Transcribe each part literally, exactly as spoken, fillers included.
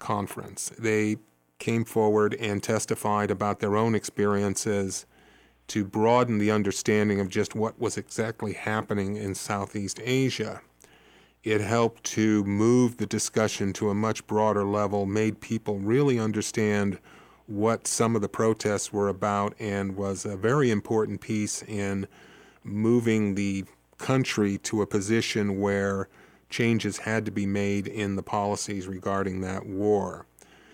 conference. They came forward and testified about their own experiences to broaden the understanding of just what was exactly happening in Southeast Asia. It helped to move the discussion to a much broader level, made people really understand what some of the protests were about, and was a very important piece in moving the country to a position where changes had to be made in the policies regarding that war.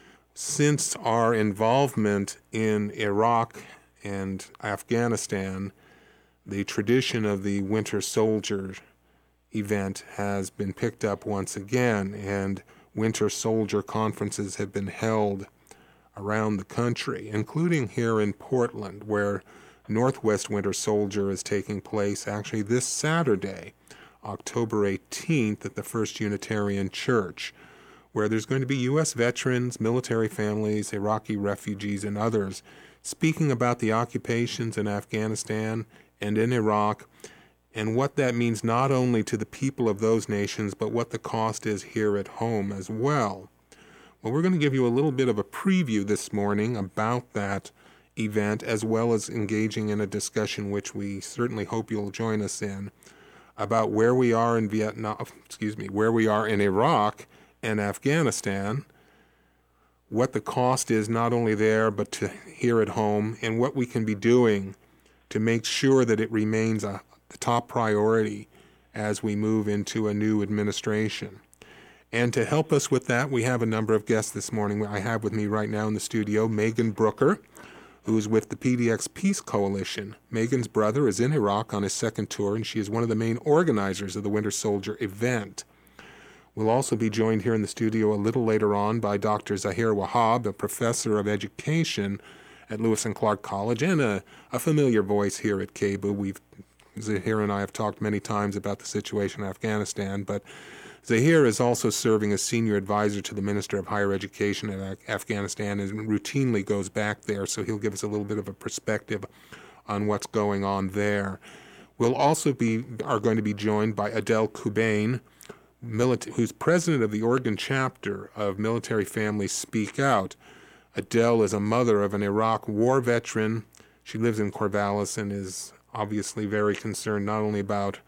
Since our involvement in Iraq and Afghanistan, the tradition of the Winter Soldier event has been picked up once again, and Winter Soldier conferences have been held around the country, including here in Portland, where Northwest Winter Soldier is taking place actually this Saturday, October eighteenth, at the First Unitarian Church, where there's going to be U S veterans, military families, Iraqi refugees, and others speaking about the occupations in Afghanistan and in Iraq, and what that means not only to the people of those nations, but what the cost is here at home as well. Well, we're going to give you a little bit of a preview this morning about that event, as well as engaging in a discussion, which we certainly hope you'll join us in, about where we are in Vietnam, excuse me, where we are in Iraq and Afghanistan, what the cost is not only there but to here at home, and what we can be doing to make sure that it remains a, the top priority as we move into a new administration. And to help us with that, we have a number of guests this morning. I have with me right now in the studio Megan Brooker, who's with the P D X Peace Coalition. Megan's brother is in Iraq on his second tour, and she is one of the main organizers of the Winter Soldier event. We'll also be joined here in the studio a little later on by Doctor Zahir Wahab, a professor of education at Lewis and Clark College and a, a familiar voice here at K B U. We've, Zahir and I have talked many times about the situation in Afghanistan, but Zahir is also serving as senior advisor to the Minister of Higher Education in Af- Afghanistan and routinely goes back there, so he'll give us a little bit of a perspective on what's going on there. We'll also be are going to be joined by Adele Kubain, Milita- who's president of the Oregon chapter of Military Families Speak Out. Adele is a mother of an Iraq war veteran. She lives in Corvallis and is obviously very concerned not only about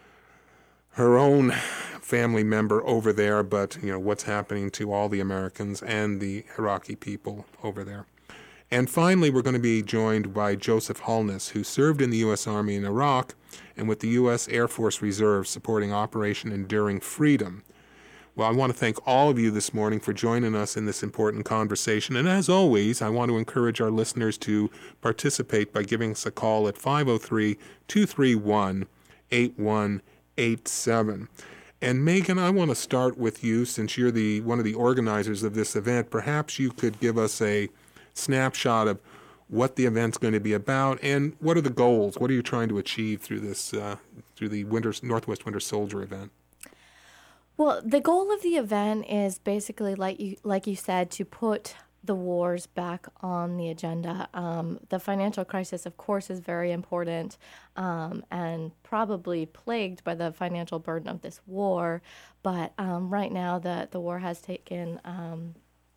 her own family member over there, but you know what's happening to all the Americans and the Iraqi people over there. And finally, we're going to be joined by Joseph Holness, who served in the U S Army in Iraq and with the U S Air Force Reserve supporting Operation Enduring Freedom. Well, I want to thank all of you this morning for joining us in this important conversation. And as always, I want to encourage our listeners to participate by giving us a call at five oh three, two three one, eight one eight seven. And Megan, I want to start with you, since you're the one of the organizers of this event. Perhaps you could give us a snapshot of what the event's going to be about and what are the goals. What are you trying to achieve through this, uh, through the Winter, Northwest Winter Soldier event? Well, the goal of the event is basically, like you like you said, to put the wars back on the agenda. Um, the financial crisis, of course, is very important um, and probably plagued by the financial burden of this war. But um, right now, the, the war has taken um,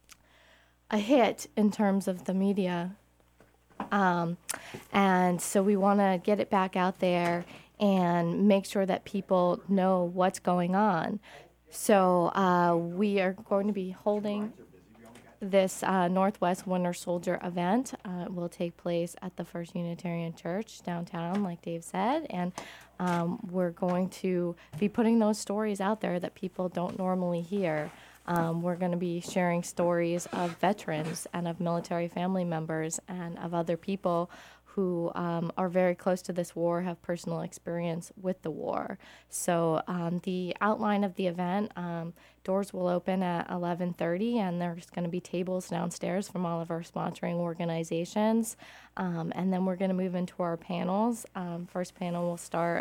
a hit in terms of the media. Um, and so we want to get it back out there and make sure that people know what's going on. So uh, we are going to be holding this uh, Northwest Winter Soldier event. Uh, it will take place at the First Unitarian Church downtown, like Dave said, and um, we're going to be putting those stories out there that people don't normally hear. Um, we're going to be sharing stories of veterans and of military family members and of other people who um, are very close to this war, have personal experience with the war. So um, the outline of the event, um, doors will open at eleven thirty, and there's going to be tables downstairs from all of our sponsoring organizations. Um, and then we're going to move into our panels. Um, first panel will start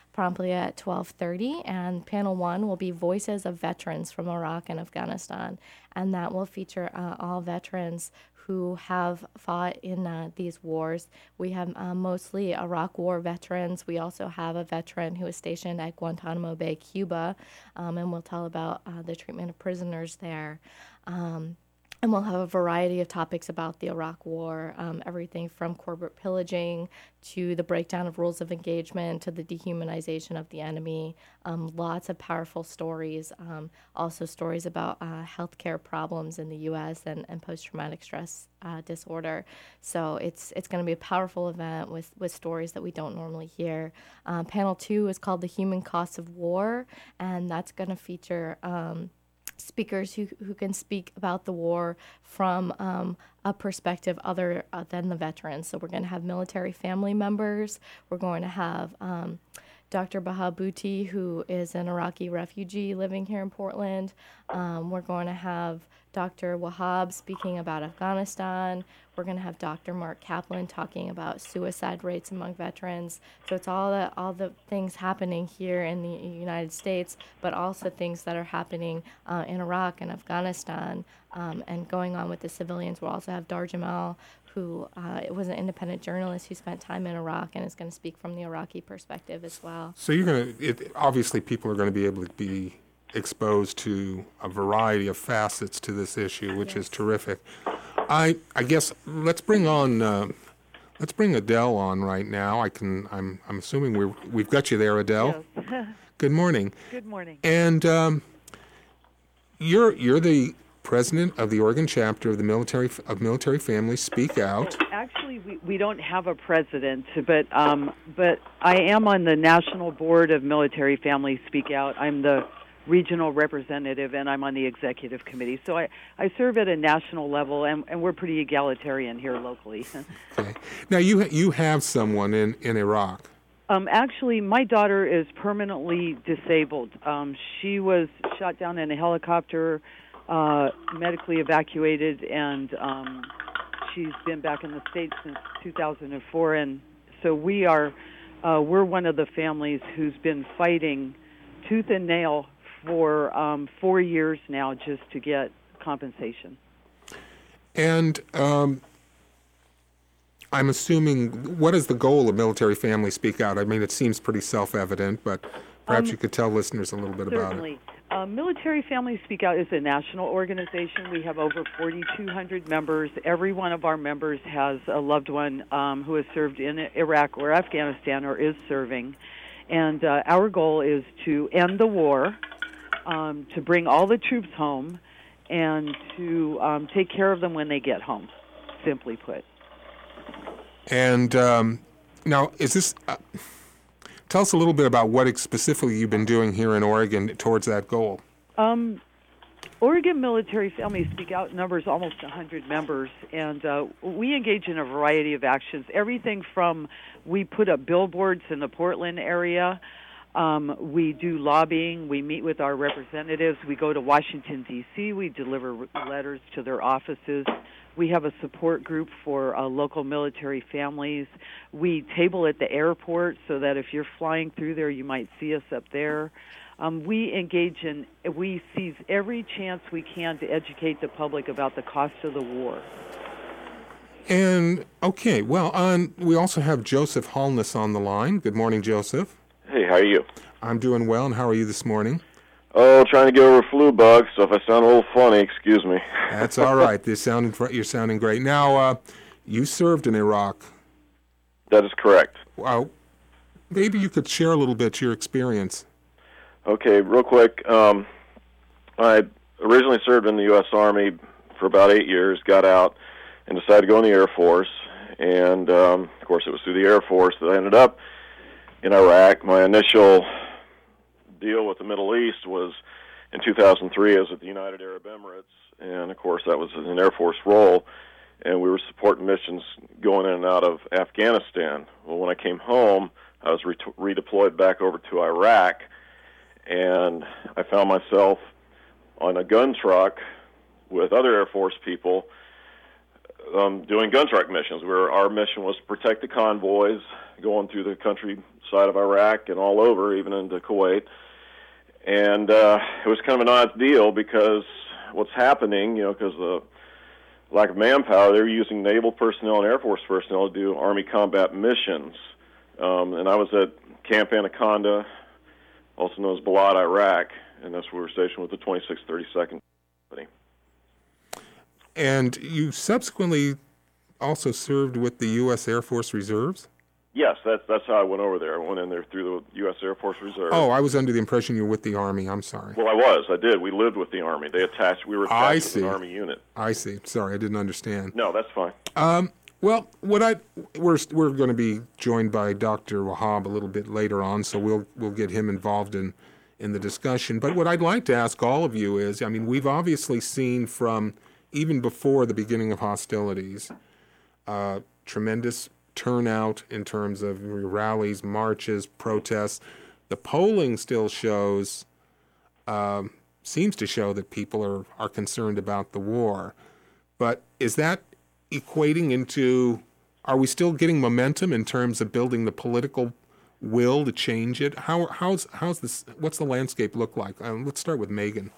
promptly at twelve thirty. And panel one will be Voices of Veterans from Iraq and Afghanistan. And that will feature uh, all veterans who have fought in uh, these wars. We have uh, mostly Iraq War veterans. We also have a veteran who is stationed at Guantanamo Bay, Cuba, um, and we'll tell about uh, the treatment of prisoners there. Um, And we'll have a variety of topics about the Iraq War, um, everything from corporate pillaging to the breakdown of rules of engagement to the dehumanization of the enemy. Um, lots of powerful stories. Um, also stories about uh, healthcare problems in the U S and, and post-traumatic stress uh, disorder. So it's it's going to be a powerful event with, with stories that we don't normally hear. Um, panel two is called The Human Costs of War, and that's going to feature Um, speakers who, who can speak about the war from um, a perspective other uh, than the veterans. So we're going to have military family members. We're going to have um, Doctor Baha Bhuti, who is an Iraqi refugee living here in Portland. Um, we're going to have Doctor Wahab speaking about Afghanistan. We're going to have Doctor Mark Kaplan talking about suicide rates among veterans. So it's all the all the things happening here in the United States, but also things that are happening uh, in Iraq and Afghanistan um, and going on with the civilians. We'll also have Dar Jamal, who uh, was an independent journalist who spent time in Iraq and is going to speak from the Iraqi perspective as well. So you're going to, obviously people are going to be able to be exposed to a variety of facets to this issue, which yes. is terrific. I I guess let's bring on uh, let's bring Adele on right now. I can I'm I'm assuming we we've got you there, Adele. Yes. Good morning. Good morning. And um, you're you're the president of the Oregon chapter of the military of Military Families Speak Out. Actually, we, we don't have a president, but um, but I am on the national board of Military Families Speak Out. I'm the regional representative, and I'm on the executive committee. So I, I serve at a national level, and, and we're pretty egalitarian here locally. Okay. Now, you you have someone in, in Iraq. Um, actually, my daughter is permanently disabled. Um, she was shot down in a helicopter, uh, medically evacuated, and um, she's been back in the States since two thousand four. And so we are, uh, we're one of the families who's been fighting tooth and nail for um, four years now just to get compensation. And um, I'm assuming, what is the goal of Military Families Speak Out? I mean, it seems pretty self-evident, but perhaps um, you could tell listeners a little bit about it. Certainly. Uh, Military Families Speak Out is a national organization. We have over forty-two hundred members. Every one of our members has a loved one um, who has served in Iraq or Afghanistan or is serving. And uh, our goal is to end the war, Um, to bring all the troops home, and to um, take care of them when they get home, simply put. And um, now, is this? Uh, tell us a little bit about what specifically you've been doing here in Oregon towards that goal. Um, Oregon Military Families Speak Out numbers almost one hundred members, and uh, we engage in a variety of actions. Everything from we put up billboards in the Portland area. Um, we do lobbying. We meet with our representatives. We go to Washington, D C We deliver letters to their offices. We have a support group for uh, local military families. We table at the airport so that if you're flying through there, you might see us up there. Um, we engage in, we seize every chance we can to educate the public about the cost of the war. And, okay, well, um, we also have Joseph Holness on the line. Good morning, Joseph. Hey, how are you? I'm doing well, and how are you this morning? Oh, trying to get over a flu bug, so if I sound a little funny, excuse me. That's all right. You're sounding, you're sounding great. Now, uh, you served in Iraq. That is correct. Wow. Maybe you could share a little bit your experience. Okay, real quick. Um, I originally served in the U S Army for about eight years, got out, and decided to go in the Air Force. And, um, of course, it was through the Air Force that I ended up in Iraq. My initial deal with the Middle East was in two thousand three. I was at the United Arab Emirates, and of course that was an Air Force role, and we were supporting missions going in and out of Afghanistan. Well, when I came home, I was re- redeployed back over to Iraq, and I found myself on a gun truck with other Air Force people um, doing gun truck missions, where our mission was to protect the convoys going through the countryside of Iraq and all over, even into Kuwait. And uh, it was kind of an odd deal because what's happening, you know, because the lack of manpower, they're using naval personnel and Air Force personnel to do Army combat missions. Um, and I was at Camp Anaconda, also known as Balad, Iraq, and that's where we're stationed with the twenty-sixth thirty-second Company. And you subsequently also served with the U S Air Force Reserves? Yes, that's that's how I went over there. I went in there through the U S Air Force Reserve. Oh, I was under the impression you were with the Army. I'm sorry. Well, I was. I did. We lived with the Army. They attached. We were attached I to see. an Army unit. I see. Sorry, I didn't understand. No, that's fine. Um, well, what I we're we're going to be joined by Doctor Wahab a little bit later on, so we'll we'll get him involved in in the discussion. But what I'd like to ask all of you is, I mean, we've obviously seen from even before the beginning of hostilities, uh, tremendous turnout in terms of rallies, marches, protests. The polling still shows, um, seems to show that people are, are concerned about the war. But is that equating into, are we still getting momentum in terms of building the political will to change it? How how's how's this? What's the landscape look like? Um, let's start with Megan.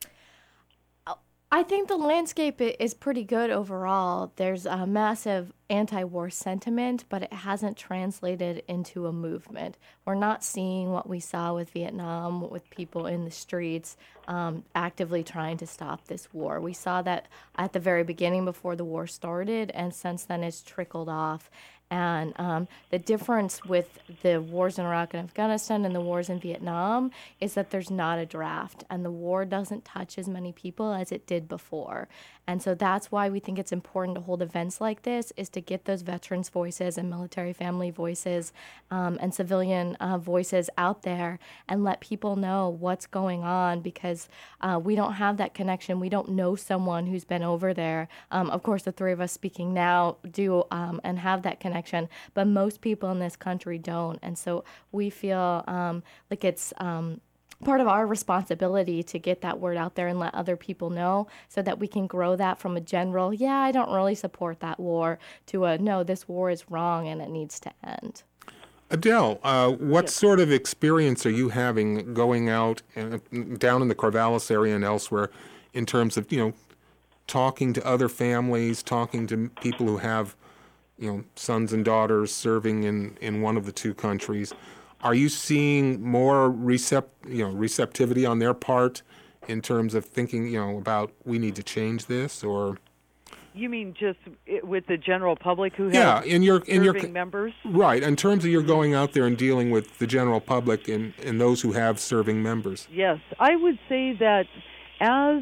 I think the landscape is pretty good overall. There's a massive anti-war sentiment, but it hasn't translated into a movement. We're not seeing what we saw with Vietnam, with people in the streets um, actively trying to stop this war. We saw that at the very beginning before the war started, and since then it's trickled off. And um, the difference with the wars in Iraq and Afghanistan and the wars in Vietnam is that there's not a draft, and the war doesn't touch as many people as it did before. And so that's why we think it's important to hold events like this, is to get those veterans' voices and military family voices um, and civilian uh, voices out there and let people know what's going on, because uh, we don't have that connection. We don't know someone who's been over there. Um, of course, the three of us speaking now do um, and have that connection, but most people in this country don't. And so we feel um, like it's um, part of our responsibility to get that word out there and let other people know, so that we can grow that from a general, yeah, I don't really support that war, to a, no, this war is wrong and it needs to end. Adele, uh, what Yes. sort of experience are you having going out and down in the Corvallis area and elsewhere in terms of, you know, talking to other families, talking to people who have, you know, sons and daughters serving in, in one of the two countries? Are you seeing more recept, you know, receptivity on their part in terms of thinking, you know, about we need to change this, or? You mean just i- with the general public who Yeah, have in your in your serving members? right. In terms of you're going out there and dealing with the general public and, and those who have serving members. Yes, I would say that as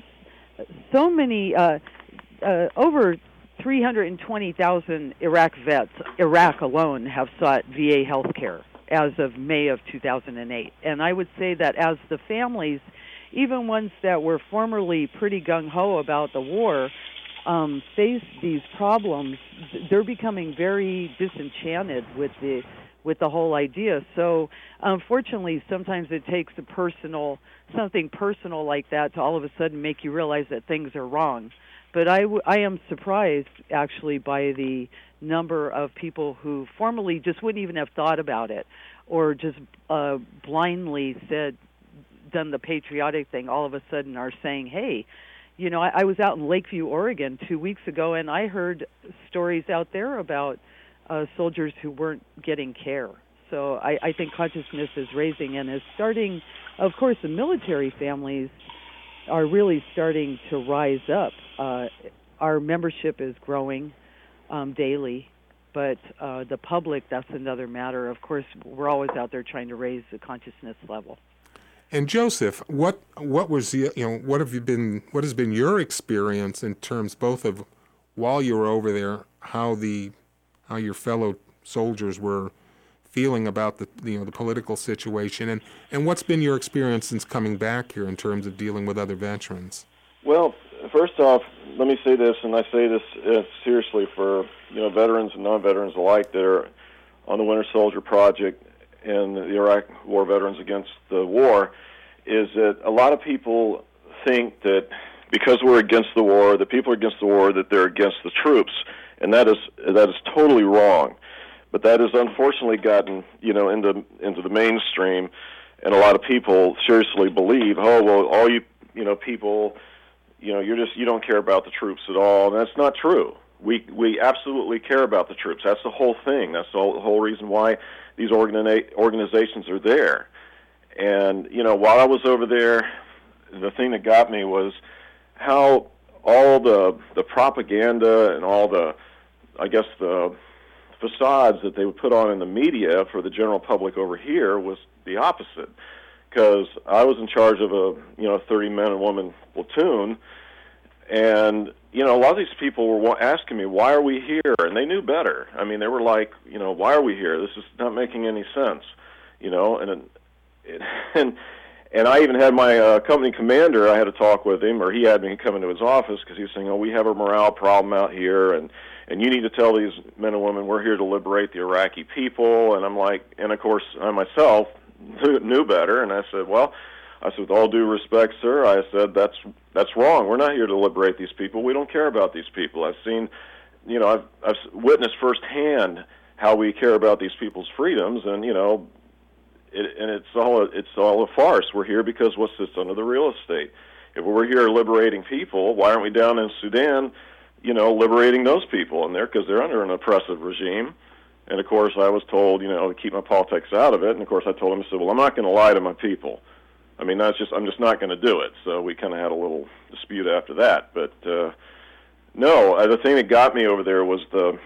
so many, uh, uh, over three hundred twenty thousand Iraq vets, Iraq alone, have sought V A health care as of May of two thousand eight. And I would say that as the families, even ones that were formerly pretty gung-ho about the war, um, face these problems, they're becoming very disenchanted with the with the whole idea. So unfortunately, sometimes it takes a personal, something personal like that to all of a sudden make you realize that things are wrong. But I, w- I am surprised, actually, by the number of people who formerly just wouldn't even have thought about it, or just uh, blindly said, done the patriotic thing, all of a sudden are saying, hey, you know, I, I was out in Lakeview, Oregon two weeks ago, and I heard stories out there about uh, soldiers who weren't getting care. So I, I think consciousness is raising and is starting. Of course, the military families are really starting to rise up. Uh, our membership is growing um, daily, but uh, the public, that's another matter. Of course, we're always out there trying to raise the consciousness level. And Joseph, what what was the, you know, what have you been what has been your experience in terms both of while you were over there, how the how your fellow soldiers were feeling about the you know the political situation, and, and what's been your experience since coming back here in terms of dealing with other veterans? Well, first off, let me say this, and I say this uh, seriously for you know veterans and non-veterans alike that are on the Winter Soldier Project and the Iraq War Veterans Against the War, is that a lot of people think that because we're against the war, the people are against the war, that they're against the troops, and that is that is totally wrong. But that has unfortunately gotten, you know, into into the mainstream, and a lot of people seriously believe, oh well, all you you know people, you know, you're just you don't care about the troops at all, and that's not true. We we absolutely care about the troops. That's the whole thing. That's the whole, the whole reason why these organi- organizations are there. And you know, while I was over there, the thing that got me was how all the the propaganda and all the, I guess the facades that they would put on in the media for the general public over here was the opposite. Because I was in charge of a you know thirty men and woman platoon, and you know a lot of these people were asking me, why are we here? And they knew better. I mean, they were like, you know, why are we here? This is not making any sense, you know. And it, and and I even had my uh, company commander. I had a talk with him, or he had me come into his office because he was saying, oh, we have a morale problem out here, and and you need to tell these men and women we're here to liberate the Iraqi people. And I'm like, and of course I myself knew better, and I said, well, I said, with all due respect, sir, I said, that's that's wrong. We're not here to liberate these people. We don't care about these people. I've seen, you know, I've, I've witnessed firsthand how we care about these people's freedoms, and, you know, it, and it's all, a, it's all a farce. We're here because what sits under the real estate. If we're here liberating people, why aren't we down in Sudan, you know, liberating those people in there, because they're under an oppressive regime. And, of course, I was told, you know, to keep my politics out of it. And, of course, I told him, I said, well, I'm not going to lie to my people. I mean, that's just, I'm just not going to do it. So we kind of had a little dispute after that. But, uh, no, uh, the thing that got me over there was the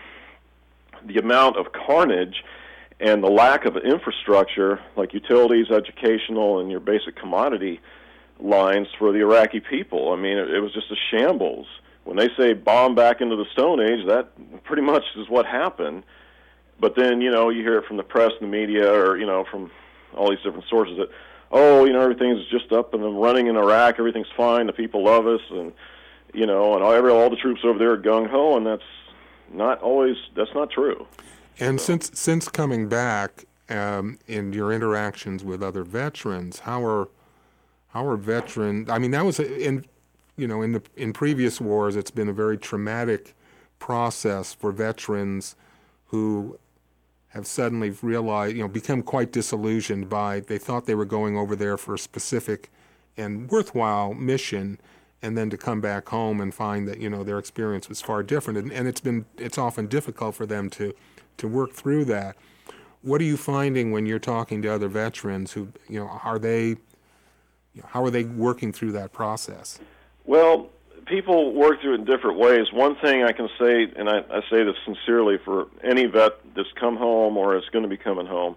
the amount of carnage and the lack of infrastructure, like utilities, educational, and your basic commodity lines for the Iraqi people. I mean, it, it was just a shambles. When they say bomb back into the Stone Age, that pretty much is what happened. But then, you know, you hear it from the press and the media, or, you know, from all these different sources that, oh, you know, everything's just up and running in Iraq, everything's fine, the people love us, and, you know, and all, every, all the troops over there are gung-ho, and that's not always, that's not true. And so. since since coming back, um, in your interactions with other veterans, how are how are veterans, I mean, that was, in, you know, in the in previous wars, it's been a very traumatic process for veterans who have suddenly realized, you know, become quite disillusioned by, they thought they were going over there for a specific and worthwhile mission, and then to come back home and find that, you know, their experience was far different. And, and it's been, it's often difficult for them to, to work through that. What are you finding when you're talking to other veterans who, you know, are they, you know, how are they working through that process? Well, people work through it in different ways. One thing I can say, and I, I say this sincerely for any vet that's come home or is going to be coming home,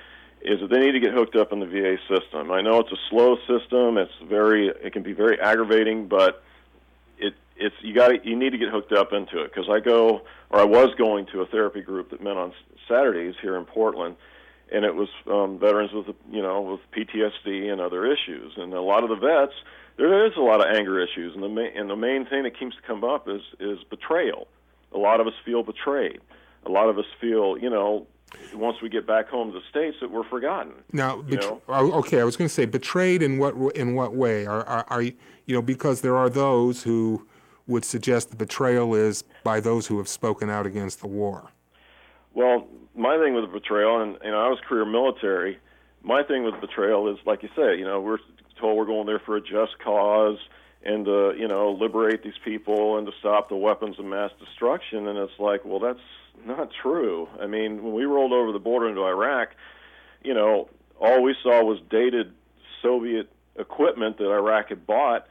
is that they need to get hooked up in the V A system. I know it's a slow system. It's very, it can be very aggravating, but it, it's you got you need to get hooked up into it. Because I go, or I was going to a therapy group that met on Saturdays here in Portland, and it was um, veterans with, you know, with P T S D and other issues, and a lot of the vets. There is a lot of anger issues, and the main, and the main thing that keeps to come up is, is betrayal. A lot of us feel betrayed. A lot of us feel, you know, once we get back home to the States, that we're forgotten. Now, you bet- know? okay, I was going to say, betrayed in what in what way? Are, are, are you know, because there are those who would suggest the betrayal is by those who have spoken out against the war. Well, my thing with betrayal, and you know, I was career military. My thing with betrayal is, like you say, you know, we're told we're going there for a just cause and to, you know, liberate these people and to stop the weapons of mass destruction. And it's like, well, that's not true. I mean, when we rolled over the border into Iraq, you know, all we saw was dated Soviet equipment that Iraq had bought.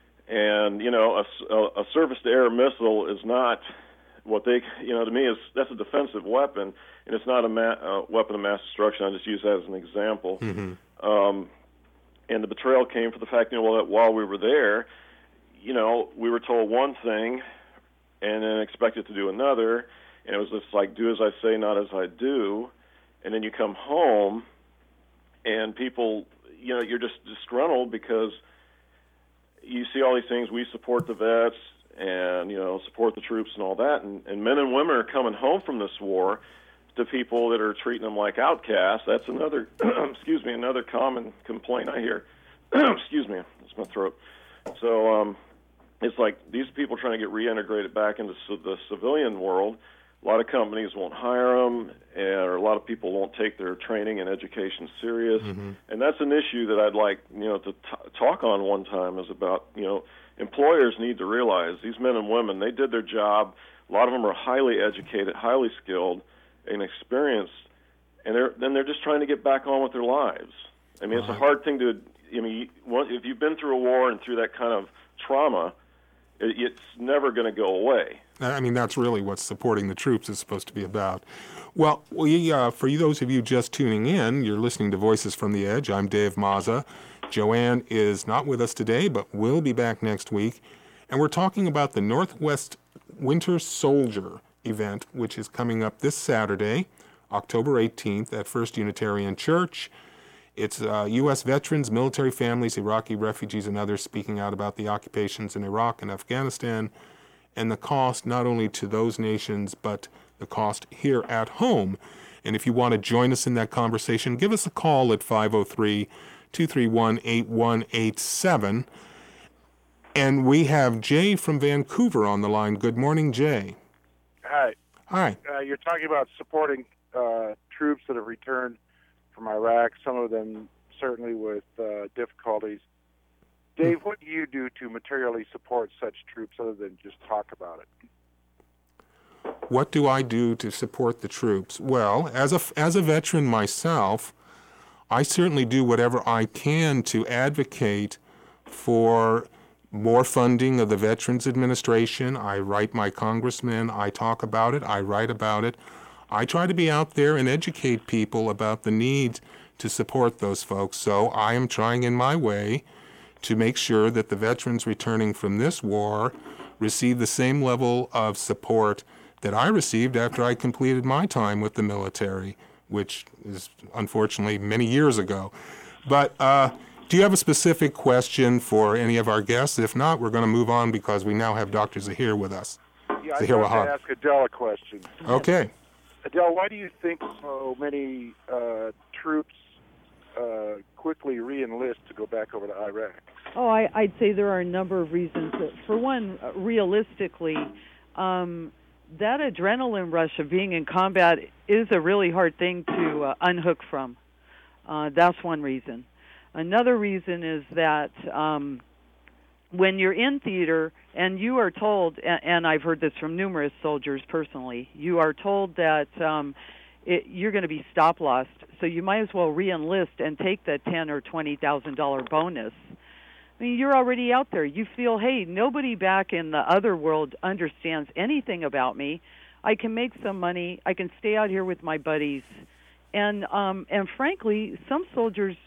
And, you know, a, a, a surface-to-air missile is not what they, you know, to me, is that's a defensive weapon, and it's not a ma- uh, weapon of mass destruction. I just use that as an example. Mm-hmm. Um, and the betrayal came for the fact, you know, well, that while we were there, you know, we were told one thing and then expected to do another, and it was just like, do as I say, not as I do. And then you come home, and people, you know, you're just disgruntled because you see all these things. We support the vets and, you know, support the troops and all that. And, and men and women are coming home from this war to people that are treating them like outcasts. That's another, excuse me, another common complaint I hear. Excuse me, it's my throat. So, um, it's like these people trying to get reintegrated back into the civilian world. A lot of companies won't hire them, and, or a lot of people won't take their training and education serious. Mm-hmm. And that's an issue that I'd like, you know, to t- talk on one time is about, you know, employers need to realize these men and women, they did their job. A lot of them are highly educated, highly skilled, and experienced, and they're, then they're just trying to get back on with their lives. I mean, right. It's a hard thing to, I mean, if you've been through a war and through that kind of trauma, it, it's never going to go away. I mean, that's really what supporting the troops is supposed to be about. Well, we, uh, for those of you just tuning in, you're listening to Voices from the Edge. I'm Dave Mazza. Joanne is not with us today, but will be back next week. And we're talking about the Northwest Winter Soldier event, which is coming up this Saturday, October eighteenth, at First Unitarian Church. It's uh, U S veterans, military families, Iraqi refugees, and others speaking out about the occupations in Iraq and Afghanistan, and the cost not only to those nations, but the cost here at home. And if you want to join us in that conversation, give us a call at five oh three, two three one, eight one eight seven. And we have Jay from Vancouver on the line. Good morning, Jay. Hi. Hi. Uh, you're talking about supporting uh, troops that have returned from Iraq, some of them certainly with uh, difficulties. Dave, what do you do to materially support such troops other than just talk about it? What do I do to support the troops? Well, as a, as a veteran myself, I certainly do whatever I can to advocate for more funding of the Veterans Administration. I write my congressman, I talk about it, I write about it. I try to be out there and educate people about the need to support those folks. So I am trying in my way to make sure that the veterans returning from this war receive the same level of support that I received after I completed my time with the military, which is unfortunately many years ago. But uh, do you have a specific question for any of our guests? If not, we're going to move on because we now have Doctor Zahir with us. Yeah, I'd like to ask Adele a question. Okay. Adele, why do you think so many uh, troops uh, quickly re-enlist to go back over to Iraq? Oh, I, I'd say there are a number of reasons. For one, realistically, um, that adrenaline rush of being in combat is a really hard thing to uh, unhook from. Uh, that's one reason. Another reason is that um, when you're in theater and you are told, and, and I've heard this from numerous soldiers personally, you are told that um, it, you're going to be stop lost, so you might as well re-enlist and take the ten or twenty thousand dollar bonus. I mean, you're already out there. You feel, hey, nobody back in the other world understands anything about me. I can make some money. I can stay out here with my buddies, and um, and frankly, some soldiers,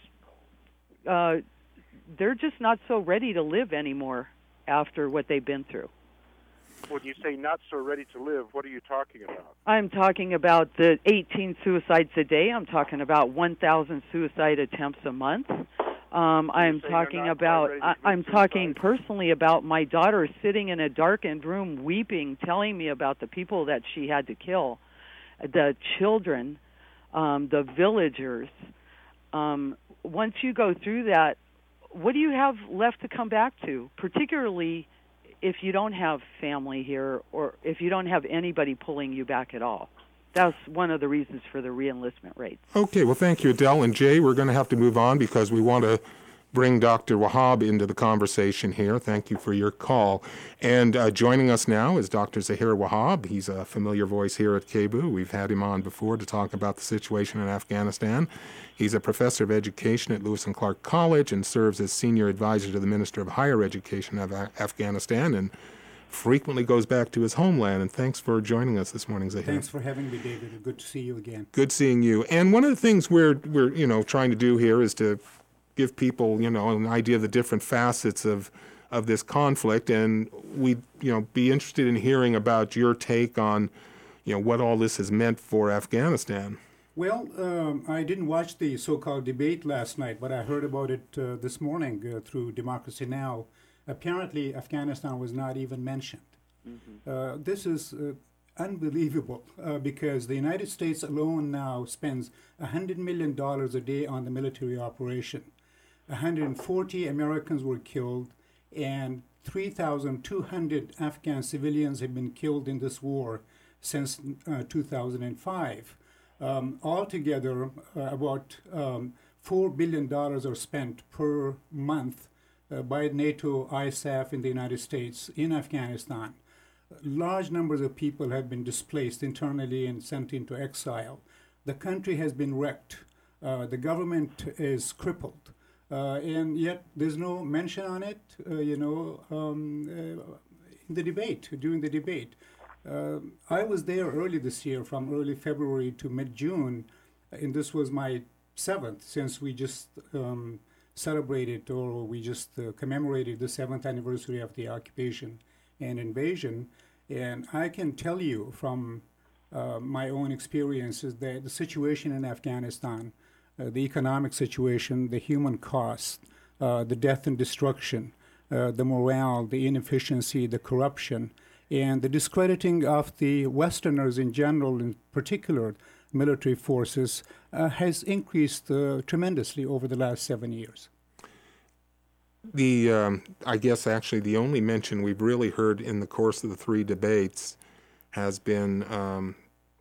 uh, they're just not so ready to live anymore after what they've been through. When you say not so ready to live, what are you talking about? I'm talking about the eighteen suicides a day. I'm talking about one thousand suicide attempts a month. Um, I'm talking about, I, I'm suicide. talking personally about my daughter sitting in a darkened room weeping, telling me about the people that she had to kill, the children, um, the villagers. Um, once you go through that, what do you have left to come back to, particularly if you don't have family here or if you don't have anybody pulling you back at all? That's one of the reasons for the re-enlistment rates. Okay, well, thank you, Adele. And Jay, we're going to have to move on because we want to bring Doctor Wahab into the conversation here. Thank you for your call. And uh, joining us now is Doctor Zahir Wahab. He's a familiar voice here at K B O O. We've had him on before to talk about the situation in Afghanistan. He's a professor of education at Lewis and Clark College and serves as senior advisor to the Minister of Higher Education of a- Afghanistan and frequently goes back to his homeland. And thanks for joining us this morning, Zahir. Thanks for having me, David. Good to see you again. Good seeing you. And one of the things we're we're you know trying to do here is to give people you know an idea of the different facets of of this conflict, and we'd you know be interested in hearing about your take on you know what all this has meant for Afghanistan. Well, um, I didn't watch the so-called debate last night, but I heard about it uh, this morning uh, through Democracy Now! Apparently, Afghanistan was not even mentioned. Mm-hmm. Uh, this is uh, unbelievable uh, because the United States alone now spends one hundred million dollars a day on the military operation. one hundred forty Americans were killed, and three thousand two hundred Afghan civilians have been killed in this war since uh, two thousand five. Um, altogether, uh, about um, four billion dollars are spent per month uh, by NATO, I S A F in the United States in Afghanistan. Large numbers of people have been displaced internally and sent into exile. The country has been wrecked. Uh, the government is crippled. Uh, and yet there's no mention on it, uh, you know, um, uh, in the debate, during the debate. Uh, I was there early this year, from early February to mid-June, and this was my seventh, since we just um, celebrated, or we just uh, commemorated the seventh anniversary of the occupation and invasion. And I can tell you from uh, my own experiences that the situation in Afghanistan, uh, the economic situation, the human cost, uh, the death and destruction, uh, the morale, the inefficiency, the corruption, and the discrediting of the Westerners in general, in particular military forces, uh, has increased uh, tremendously over the last seven years. The, um, I guess actually the only mention we've really heard in the course of the three debates has been, um,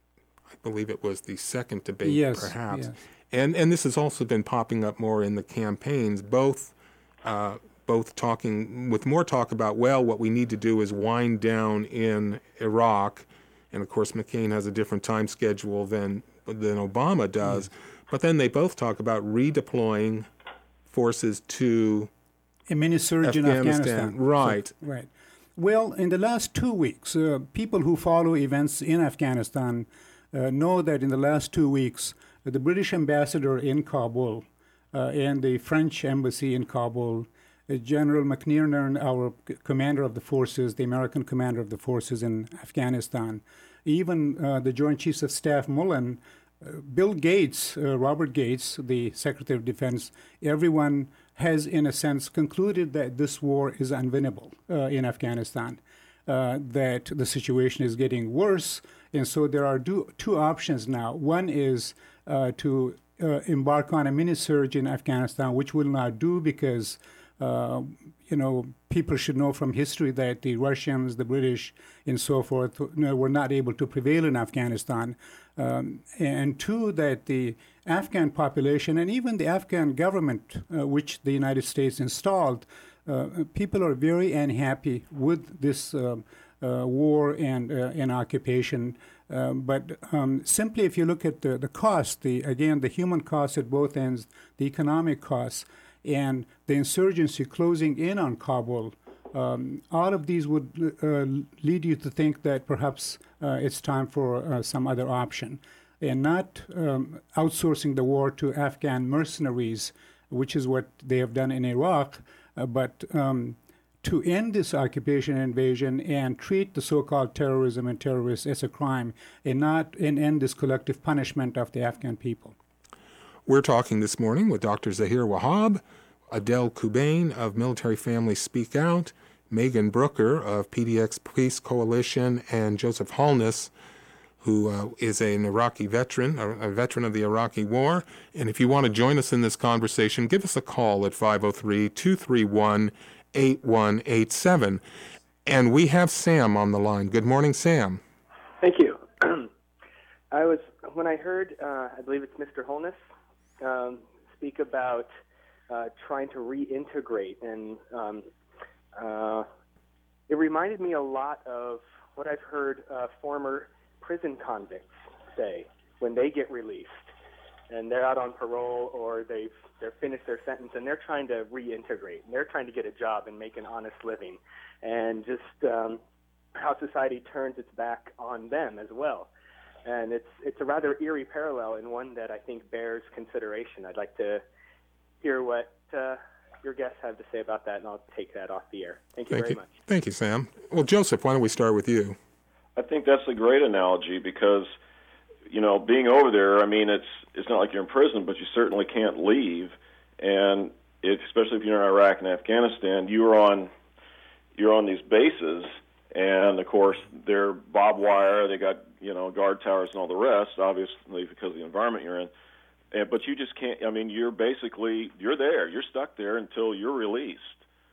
I believe it was the second debate, yes, perhaps. Yes. And and this has also been popping up more in the campaigns, both uh, both talking, with more talk about, well, what we need to do is wind down in Iraq. And of course, McCain has a different time schedule than, than Obama does. Mm. But then they both talk about redeploying forces to a mini surge in Afghanistan. Right. So, right. Well, in the last two weeks, uh, people who follow events in Afghanistan uh, know that in the last two weeks, uh, the British ambassador in Kabul uh, and the French embassy in Kabul, uh, General McNiernan, our c- commander of the forces, the American commander of the forces in Afghanistan, even uh, the Joint Chiefs of Staff Mullen, uh, Bill Gates, uh, Robert Gates, the Secretary of Defense, everyone has, in a sense, concluded that this war is unwinnable uh, in Afghanistan, uh, that the situation is getting worse. And so there are do, two options now. One is uh, to uh, embark on a mini-surge in Afghanistan, which will not do because, uh, you know, people should know from history that the Russians, the British, and so forth, you know, were not able to prevail in Afghanistan. Um, and two, that the Afghan population and even the Afghan government, uh, which the United States installed, uh, people are very unhappy with this uh, uh, war and, uh, and occupation. Uh, but um, simply, if you look at the, the cost, the again, the human cost at both ends, the economic costs, and the insurgency closing in on Kabul, Um, all of these would uh, lead you to think that perhaps uh, it's time for uh, some other option, and not um, outsourcing the war to Afghan mercenaries, which is what they have done in Iraq, uh, but um, to end this occupation and invasion and treat the so-called terrorism and terrorists as a crime, and not and end this collective punishment of the Afghan people. We're talking this morning with Doctor Zahir Wahab, Adel Kubain of Military Families Speak Out, Megan Brooker of P D X Peace Coalition, and Joseph Holness, who uh, is an Iraqi veteran, a, a veteran of the Iraqi War. And if you want to join us in this conversation, give us a call at five oh three, two three one, eight one eight seven. And we have Sam on the line. Good morning, Sam. Thank you. I was, when I heard, uh, I believe it's Mister Holness, um, speak about Uh, trying to reintegrate, and um, uh, it reminded me a lot of what I've heard uh, former prison convicts say when they get released and they're out on parole or they've they're finished their sentence and they're trying to reintegrate and they're trying to get a job and make an honest living, and just um, how society turns its back on them as well. And it's it's a rather eerie parallel, and one that I think bears consideration. I'd like to hear what uh, your guests have to say about that, and I'll take that off the air. Thank you Thank very you. much. Thank you, Sam. Well, Joseph, why don't we start with you? I think that's a great analogy because, you know, being over there, I mean, it's it's not like you're in prison, but you certainly can't leave. And it, especially if you're in Iraq and Afghanistan, you're on you're on these bases, and of course they're barbed wire. They got, you know, guard towers and all the rest, obviously because of the environment you're in. And, but you just can't, I mean, you're basically, you're there. You're stuck there until you're released.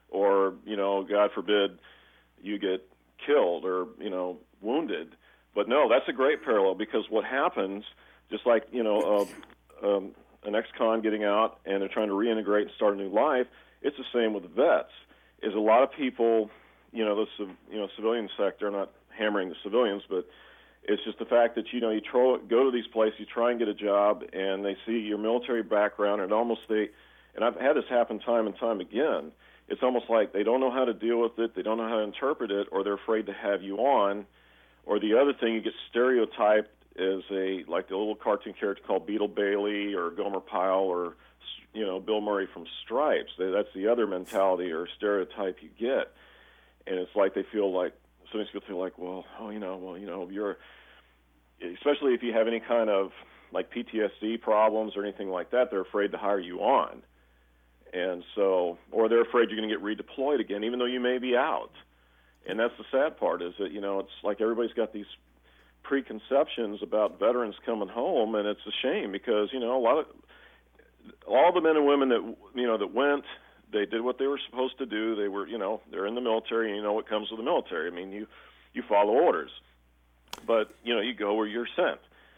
or, you know, God forbid, you get killed or, you know, wounded. But no, that's a great parallel, because what happens, just like, you know, uh, um, an ex-con getting out and they're trying to reintegrate and start a new life, it's the same with the vets. Is a lot of people, you know, the civ- you know civilian sector, not hammering the civilians, but it's just the fact that, you know, you tro- go to these places, you try and get a job, and they see your military background, and almost they, and I've had this happen time and time again, it's almost like they don't know how to deal with it, they don't know how to interpret it, or they're afraid to have you on. Or the other thing, you get stereotyped as a, like a little cartoon character called Beetle Bailey or Gomer Pyle or, you know, Bill Murray from Stripes. They, that's the other mentality or stereotype you get. And it's like they feel like, some of these people feel like, well, oh, you know, well, you know, you're, especially if you have any kind of like P T S D problems or anything like that, they're afraid to hire you on. And so, or they're afraid you're going to get redeployed again, even though you may be out. And that's the sad part, is that, you know, it's like everybody's got these preconceptions about veterans coming home, and it's a shame because, you know, a lot of, all the men and women that, you know, that went, they did what they were supposed to do. They were, you know, they're in the military, and you know what comes with the military. I mean, you, you follow orders. But, you know, you go where you're sent.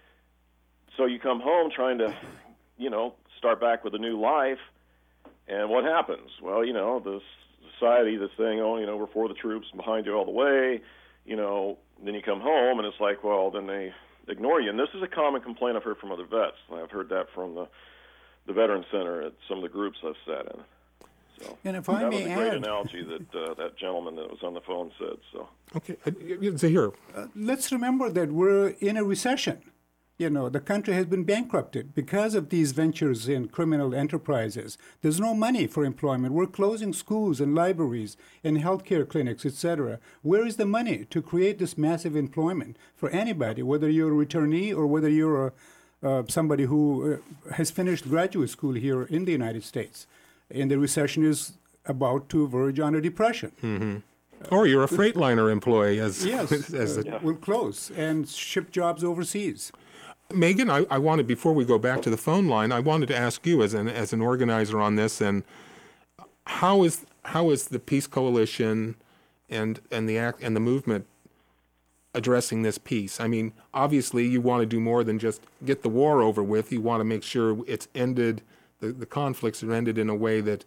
So you come home trying to, you know, start back with a new life, and what happens? Well, you know, the society that's saying, oh, you know, we're for the troops, behind you all the way, you know, then you come home, and it's like, well, then they ignore you. And this is a common complaint I've heard from other vets. I've heard that from the, the Veterans Center at some of the groups I've sat in. So and if that I was may a great add, analogy that uh, that gentleman that was on the phone said. So Okay, uh, Zahir. Uh, let's remember that we're in a recession. You know, the country has been bankrupted because of these ventures in criminal enterprises. There's no money for employment. We're closing schools and libraries and healthcare clinics, et cetera. Where is the money to create this massive employment for anybody, whether you're a returnee or whether you're a, uh, somebody who uh, has finished graduate school here in the United States? And the recession is about to verge on a depression. Mm-hmm. Or you're a Freightliner employee, as yes, as uh, a, will close and ship jobs overseas. Megan, I, I wanted, before we go back to the phone line, I wanted to ask you as an as an organizer on this, and how is how is the Peace Coalition and and the act and the movement addressing this piece? I mean, obviously, you want to do more than just get the war over with. You want to make sure it's ended, the, the conflicts are ended in a way that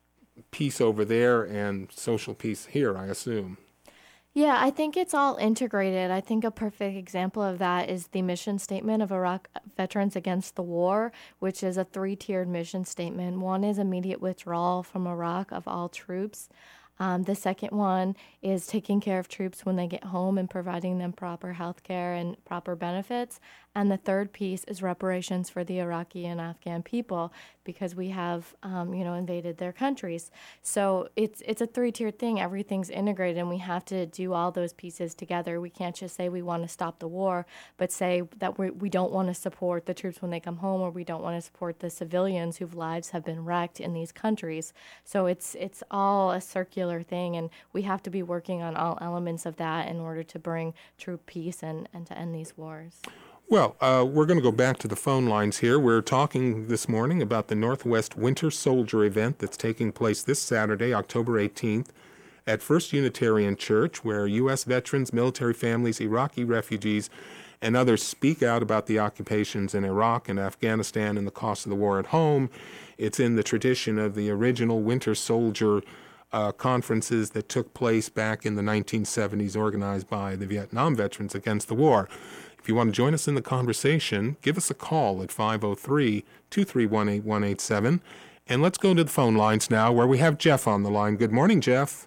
peace over there and social peace here, I assume. Yeah, I think it's all integrated. I think a perfect example of that is the mission statement of Iraq Veterans Against the War, which is a three-tiered mission statement. One is immediate withdrawal from Iraq of all troops. Um, the second one is taking care of troops when they get home and providing them proper health care and proper benefits. And the third piece is reparations for the Iraqi and Afghan people, because we have, um, you know, invaded their countries. So it's it's a three-tiered thing. Everything's integrated, and we have to do all those pieces together. We can't just say we want to stop the war, but say that we we don't want to support the troops when they come home, or we don't want to support the civilians whose lives have been wrecked in these countries. So it's it's all a circular thing, and we have to be working on all elements of that in order to bring true peace and, and to end these wars. Well, uh, we're going to go back to the phone lines here. We're talking this morning about the Northwest Winter Soldier event that's taking place this Saturday, October eighteenth, at First Unitarian Church, where U S veterans, military families, Iraqi refugees, and others speak out about the occupations in Iraq and Afghanistan and the cost of the war at home. It's in the tradition of the original Winter Soldier uh, conferences that took place back in the nineteen seventies, organized by the Vietnam Veterans Against the War. If you want to join us in the conversation, give us a call at five oh three, two three one, eight one eight seven. And let's go to the phone lines now, where we have Jeff on the line. Good morning, Jeff.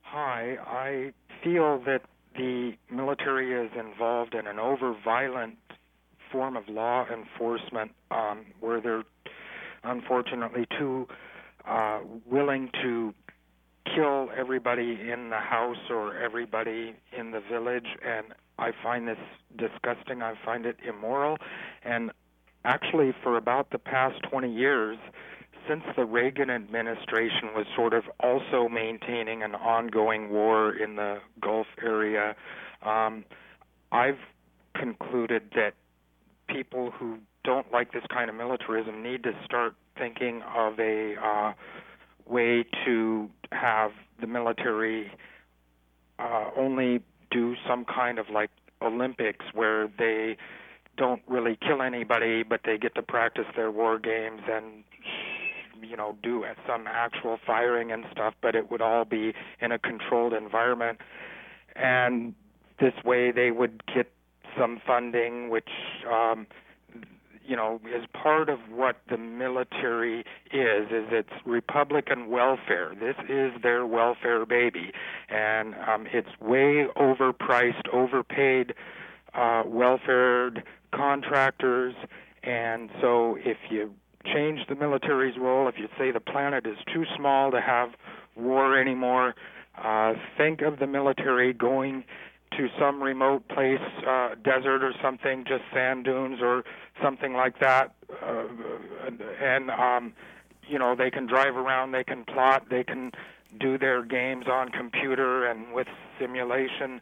Hi. I feel that the military is involved in an over-violent form of law enforcement um, where they're unfortunately too uh, willing to kill everybody in the house or everybody in the village, and I find this disgusting. I find it immoral. And actually, for about the past twenty years, since the Reagan administration was sort of also maintaining an ongoing war in the Gulf area, um, I've concluded that people who don't like this kind of militarism need to start thinking of a uh, way to have the military uh, only do some kind of like Olympics where they don't really kill anybody, but they get to practice their war games and, you know, do some actual firing and stuff, but it would all be in a controlled environment. And this way they would get some funding, which, um, you know, is part of what the military is, is it's Republican welfare. This is their welfare baby. And um, it's way overpriced, overpaid, uh, welfared contractors. And so if you change the military's role, if you say the planet is too small to have war anymore, uh, think of the military going to some remote place, uh, desert or something, just sand dunes or something like that, uh, and um, you know, they can drive around, they can plot, they can do their games on computer and with simulation,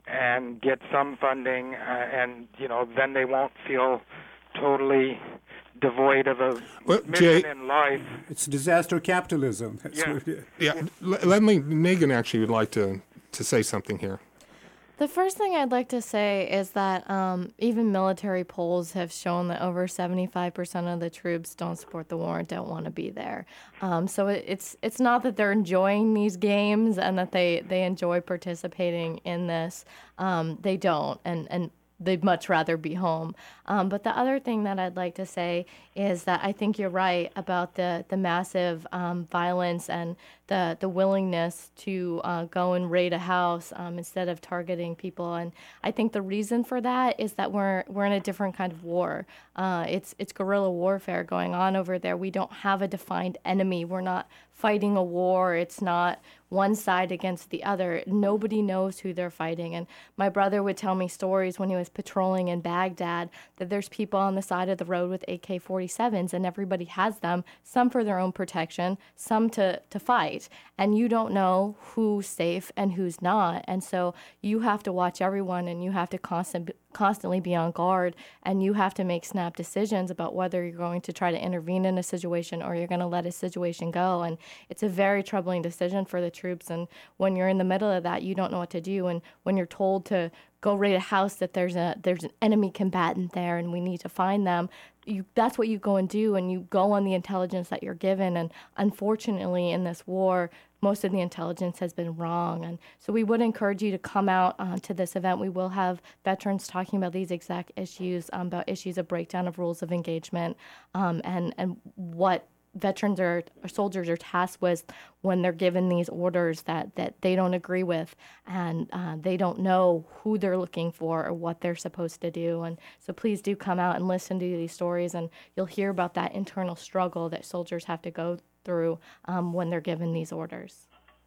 and get some funding, uh, and you know, then they won't feel totally devoid of a well, mission Jay, in life. It's disaster capitalism. That's Yeah. what it is. Yeah, let me. Megan actually would like to to say something here. The first thing I'd like to say is that um, even military polls have shown that over seventy-five percent of the troops don't support the war and don't want to be there. Um, so it, it's it's not that they're enjoying these games and that they, they enjoy participating in this. Um, they don't, and, and they'd much rather be home. Um, but the other thing that I'd like to say is that I think you're right about the, the massive um, violence and the, the willingness to uh, go and raid a house um, instead of targeting people. And I think the reason for that is that we're we're in a different kind of war. Uh, it's it's guerrilla warfare going on over there. We don't have a defined enemy. We're not fighting a war. It's not one side against the other. Nobody knows who they're fighting. And my brother would tell me stories when he was patrolling in Baghdad that there's people on the side of the road with A K forty-sevens and everybody has them, some for their own protection, some to, to fight. And you don't know who's safe and who's not. And so you have to watch everyone and you have to constant, constantly be on guard, and you have to make snap decisions about whether you're going to try to intervene in a situation or you're going to let a situation go. And it's a very troubling decision for the troops. And when you're in the middle of that, you don't know what to do. And when you're told to go raid a house that there's a there's an enemy combatant there and we need to find them, you that's what you go and do, and you go on the intelligence that you're given. And unfortunately, in this war, most of the intelligence has been wrong. And so we would encourage you to come out uh, to this event. We will have veterans talking about these exact issues, um, about issues of breakdown of rules of engagement, um, and, and what veterans or, or soldiers are tasked with when they're given these orders that, that they don't agree with, and uh, they don't know who they're looking for or what they're supposed to do. And so please do come out and listen to these stories, and you'll hear about that internal struggle that soldiers have to go through um, when they're given these orders.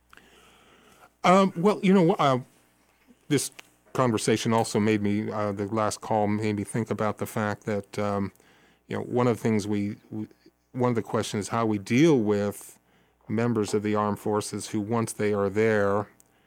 Um, well, you know, uh, this conversation also made me, uh, the last call made me think about the fact that, um, you know, one of the things we, we, one of the questions is how we deal with members of the armed forces who, once they are there,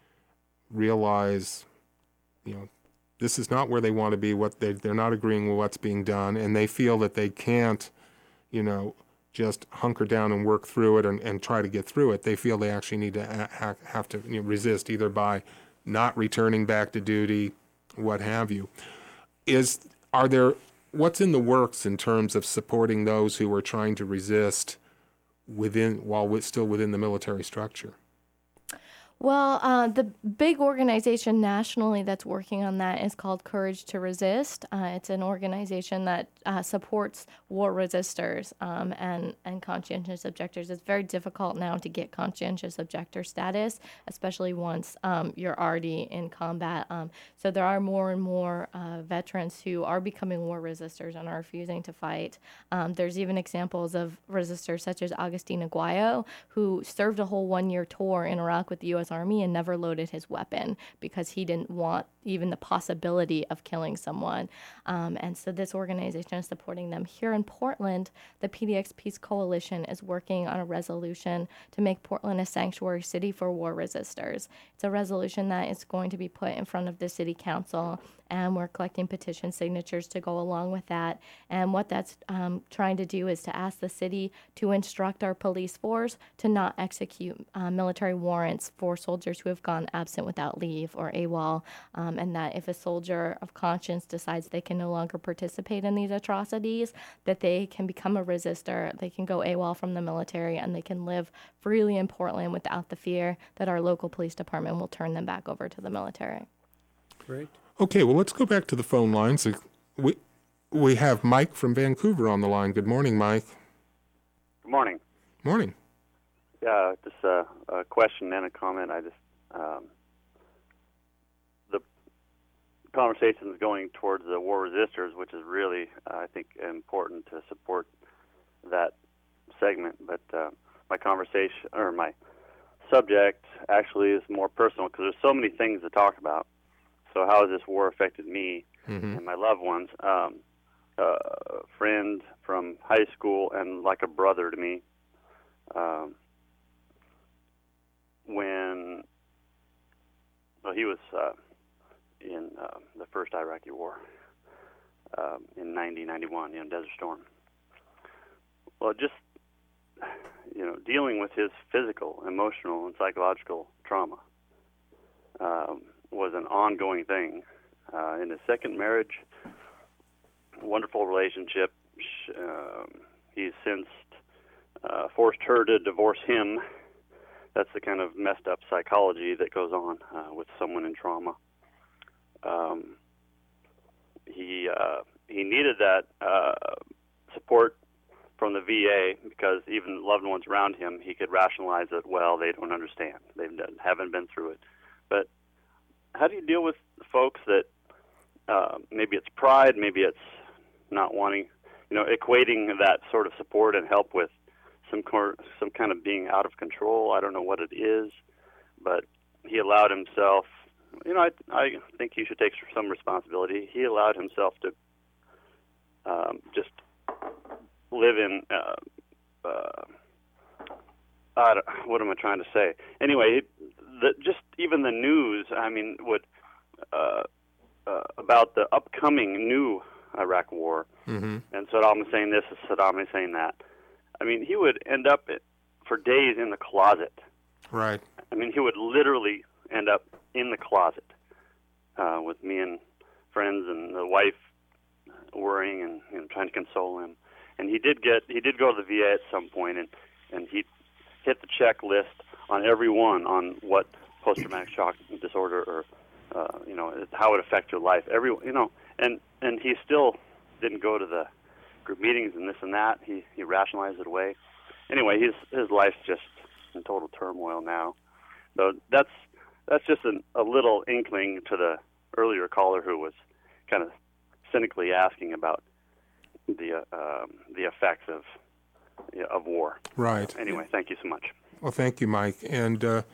realize, you know, this is not where they want to be, what they, they're not agreeing with what's being done, and they feel that they can't, you know, just hunker down and work through it and, and try to get through it. They feel they actually need to ha- have to you know, resist, either by not returning back to duty, what have you. Is are there what's in the works in terms of supporting those who are trying to resist within while we're still within the military structure? Well, uh, the big organization nationally that's working on that is called Courage to Resist. Uh, it's an organization that uh, supports war resistors um, and, and conscientious objectors. It's very difficult now to get conscientious objector status, especially once um, you're already in combat. Um, so there are more and more uh, veterans who are becoming war resistors and are refusing to fight. Um, there's even examples of resistors such as Agustin Aguayo, who served a whole one-year tour in Iraq with the U S S Army and never loaded his weapon because he didn't want even the possibility of killing someone. Um, and so this organization is supporting them. Here in Portland, the P D X Peace Coalition is working on a resolution to make Portland a sanctuary city for war resistors. It's a resolution that is going to be put in front of the city council, and we're collecting petition signatures to go along with that. And what that's um, trying to do is to ask the city to instruct our police force to not execute uh, military warrants for soldiers who have gone absent without leave or AWOL, um, and that if a soldier of conscience decides they can no longer participate in these atrocities, that they can become a resistor, they can go AWOL from the military, and they can live freely in Portland without the fear that our local police department will turn them back over to the military. Great. Okay, well, let's go back to the phone lines. We we have Mike from Vancouver on the line. Good morning, Mike. Good morning. Morning. Yeah, just uh, a question and a comment. I just um, the conversation is going towards the war resistors, which is really, uh, I think, important to support that segment. But uh, my conversation or my subject actually is more personal because there's so many things to talk about. So how has this war affected me mm-hmm. and my loved ones? Um, a friend from high school and like a brother to me. Um, when well, he was uh, in uh, the first Iraqi war um, in ninety, ninety-one, you know, Desert Storm. Well, just, you know, dealing with his physical, emotional, and psychological trauma um, was an ongoing thing. Uh, in his second marriage, wonderful relationship. Um, he's since uh, forced her to divorce him. That's the kind of messed up psychology that goes on uh, with someone in trauma. Um, he uh, he needed that uh, support from the V A because even loved ones around him, he could rationalize it. Well, they don't understand. They haven't been through it. But how do you deal with folks that uh, maybe it's pride, maybe it's not wanting, you know, equating that sort of support and help with some cor- some kind of being out of control. I don't know what it is, but he allowed himself, you know, I, I think he should take some responsibility. He allowed himself to um, just live in, uh, uh, I don't, what am I trying to say? Anyway, the, just even the news, I mean, would, uh, uh, about the upcoming new Iraq war, mm-hmm. and Saddam is saying this, Saddam is saying that. I mean, he would end up for days in the closet. Right. I mean, he would literally end up in the closet uh, with me and friends and the wife worrying and you know, trying to console him. And he did get he did go to the V A at some point, and and he hit the checklist on every one on what post-traumatic shock disorder or uh, you know how it affects your life. Every you know, and and he still didn't go to the group meetings and this and that. He he rationalized it away. Anyway, his his life's just in total turmoil now. So that's that's just an, a little inkling to the earlier caller who was kind of cynically asking about the uh, um, the effects of of war. Right. Anyway, thank you so much. Well, thank you, Mike. And uh,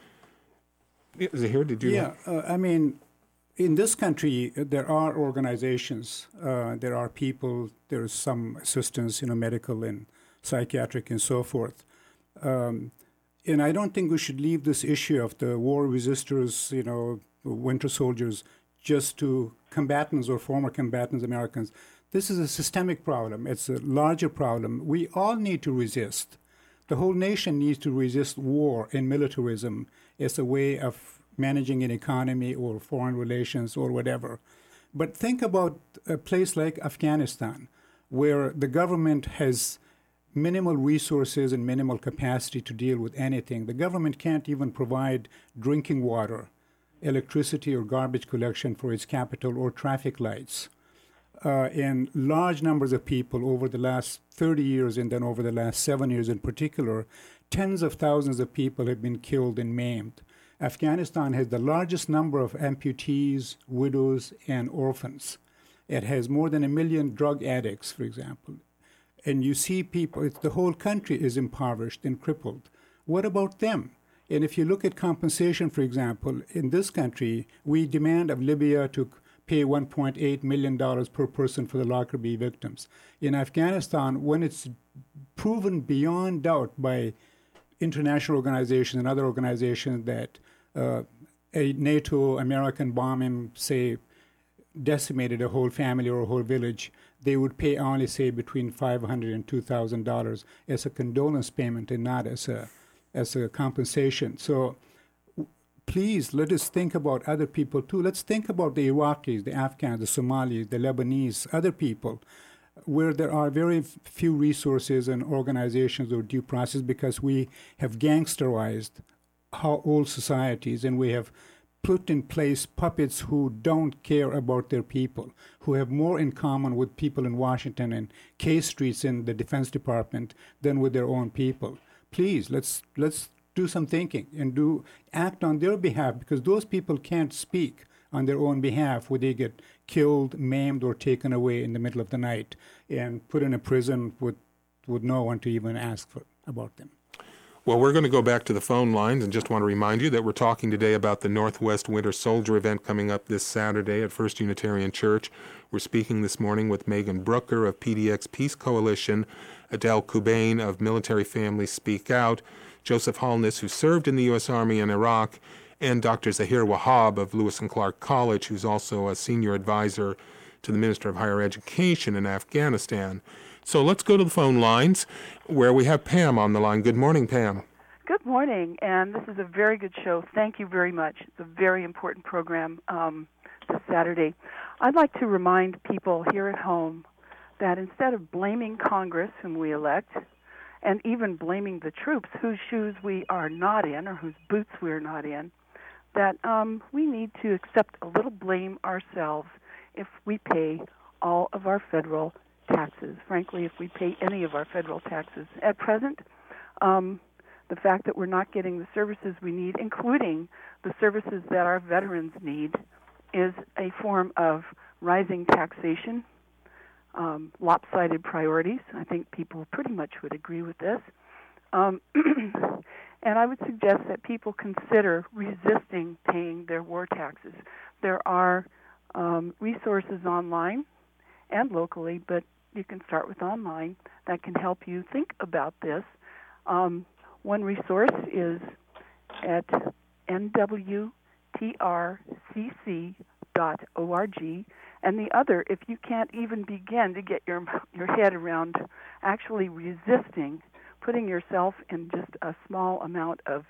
Zahir, did you? Yeah, uh, I mean, in this country, there are organizations, uh, there are people, there's some assistance, you know, medical and psychiatric and so forth. Um, and I don't think we should leave this issue of the war resistors, you know, winter soldiers, just to combatants or former combatants, Americans. This is a systemic problem. It's a larger problem. We all need to resist. The whole nation needs to resist war and militarism as a way of managing an economy or foreign relations or whatever. But think about a place like Afghanistan, where the government has minimal resources and minimal capacity to deal with anything. The government can't even provide drinking water, electricity or garbage collection for its capital or traffic lights. Uh, and large numbers of people over the last thirty years and then over the last seven years in particular, tens of thousands of people have been killed and maimed. Afghanistan has the largest number of amputees, widows, and orphans. It has more than a million drug addicts, for example. And you see people, it's, the whole country is impoverished and crippled. What about them? And if you look at compensation, for example, in this country, we demand of Libya to pay one point eight million dollars per person for the Lockerbie victims. In Afghanistan, when it's proven beyond doubt by international organizations and other organizations that uh, a NATO American bombing, say, decimated a whole family or a whole village, they would pay only, say, between five hundred dollars and two thousand dollars as a condolence payment and not as a as a compensation. So please, let us think about other people too. Let's think about the Iraqis, the Afghans, the Somalis, the Lebanese, other people, where there are very few resources and organizations or due process because we have gangsterized how old societies, and we have put in place puppets who don't care about their people, who have more in common with people in Washington and K Streets in the Defense Department than with their own people. Please, let's let's do some thinking and do act on their behalf, because those people can't speak on their own behalf when they get killed, maimed, or taken away in the middle of the night and put in a prison with with no one to even ask for about them. Well, we're going to go back to the phone lines and just want to remind you that we're talking today about the Northwest Winter Soldier event coming up this Saturday at First Unitarian Church. We're speaking this morning with Megan Brooker of P D X Peace Coalition, Adele Kubain of Military Families Speak Out, Joseph Holness, who served in the U S Army in Iraq, and Doctor Zahir Wahab of Lewis and Clark College, who's also a senior advisor to the Minister of Higher Education in Afghanistan. So let's go to the phone lines where we have Pam on the line. Good morning, Pam. Good morning, and this is a very good show. Thank you very much. It's a very important program um, this Saturday. I'd like to remind people here at home that instead of blaming Congress, whom we elect, and even blaming the troops whose shoes we are not in or whose boots we are not in, that um, we need to accept a little blame ourselves if we pay all of our federal taxes. Frankly, if we pay any of our federal taxes. At present, um, the fact that we're not getting the services we need, including the services that our veterans need, is a form of rising taxation, um, lopsided priorities. I think people pretty much would agree with this. Um, and I would suggest that people consider resisting paying their war taxes. There are um, resources online and locally, but you can start with online that can help you think about this. Um, one resource is at N W T R C C dot org, and the other, if you can't even begin to get your your head around actually resisting, putting yourself in just a small amount of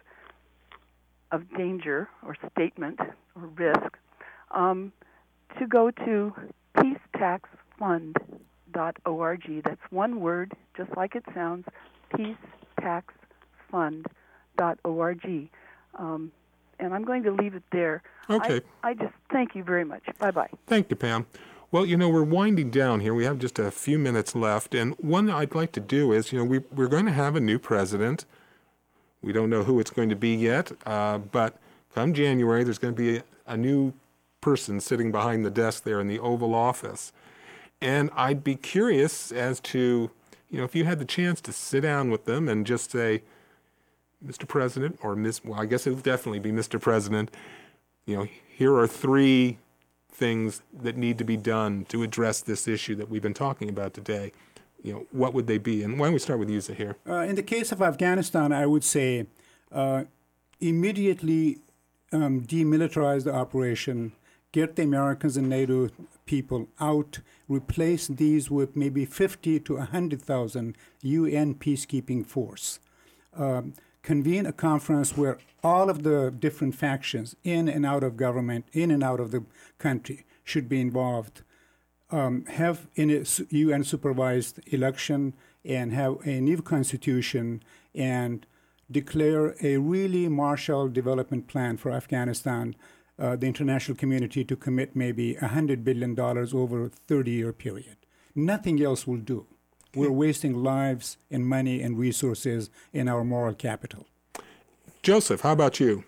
of danger or statement or risk, um, to go to peace tax fund dot org. That's one word, just like it sounds, peace tax fund dot org. Um, and I'm going to leave it there. Okay. I, I just thank you very much. Bye-bye. Thank you, Pam. Well, you know, we're winding down here. We have just a few minutes left. And one I'd like to do is, you know, we, we're going to have a new president. We don't know who it's going to be yet. Uh, but come January, there's going to be a, a new person sitting behind the desk there in the Oval Office. And I'd be curious as to, you know, if you had the chance to sit down with them and just say, Mister President, or Miss, well, I guess it would definitely be Mister President, you know, here are three things that need to be done to address this issue that we've been talking about today. You know, what would they be? And why don't we start with you, Zahir? Uh, in the case of Afghanistan, I would say uh, immediately um, demilitarize the operation, get the Americans and NATO people out, replace these with maybe fifty to one hundred thousand U N peacekeeping force. Um, convene a conference where all of the different factions in and out of government, in and out of the country, should be involved. Um, have in a U N-supervised election and have a new constitution and declare a really Marshall development plan for Afghanistan, uh, the international community to commit maybe one hundred billion dollars over a thirty-year period. Nothing else will do. We're wasting lives and money and resources in our moral capital. Joseph, how about you?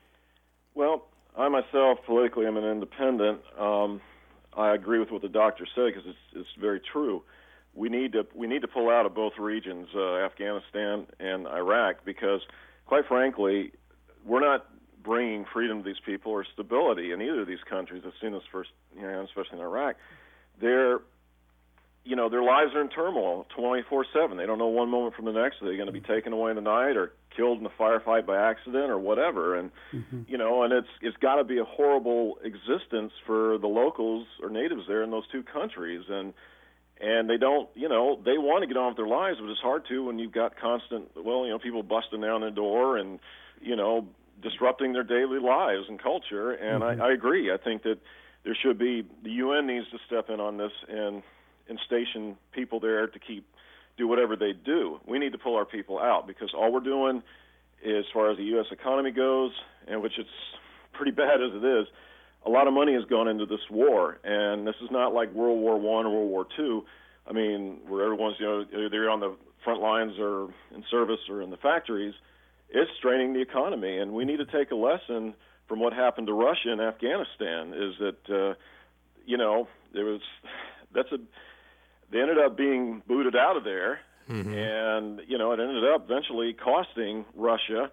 Well, I myself, politically, am an independent. Um, I agree with what the doctor said because it's, it's very true. We need to we need to pull out of both regions, uh, Afghanistan and Iraq, because, quite frankly, we're not bringing freedom to these people or stability in either of these countries. I've seen this first, you know, especially in Iraq. They're, you know, their lives are in turmoil twenty-four seven. They don't know one moment from the next. Are they going to be taken away in the night or killed in a firefight by accident or whatever? And, mm-hmm. you know, and it's it's got to be a horrible existence for the locals or natives there in those two countries. And and they don't, you know, they want to get on with their lives, but it's hard to when you've got constant, well, you know, people busting down the door and, you know, disrupting their daily lives and culture. And mm-hmm. I, I agree. I think that there should be, the U N needs to step in on this and and station people there to keep do whatever they do. We need to pull our people out because all we're doing, as far as the U S economy goes, and which it's pretty bad as it is, a lot of money has gone into this war, and this is not like World War One or World War Two. I mean, where everyone's, you know, either on the front lines or in service or in the factories. It's straining the economy, and we need to take a lesson from what happened to Russia and Afghanistan. Is that uh, you know there was that's a they ended up being booted out of there, mm-hmm. and you know it ended up eventually costing Russia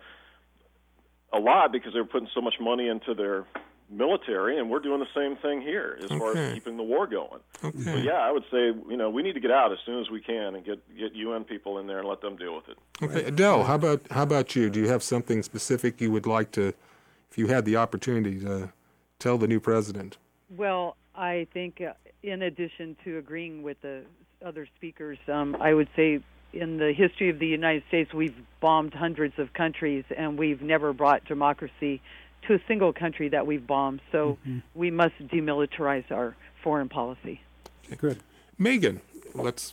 a lot because they were putting so much money into their military, and we're doing the same thing here as okay. far as keeping the war going. Okay. So yeah, I would say you know we need to get out as soon as we can and get get U N people in there and let them deal with it. Okay, Adele, how about how about you? Do you have something specific you would like to, if you had the opportunity to tell the new president? Well, I think uh, in addition to agreeing with the other speakers, um, I would say in the history of the United States, we've bombed hundreds of countries, and we've never brought democracy to a single country that we've bombed. So mm-hmm. we must demilitarize our foreign policy. Okay, good. Megan, let's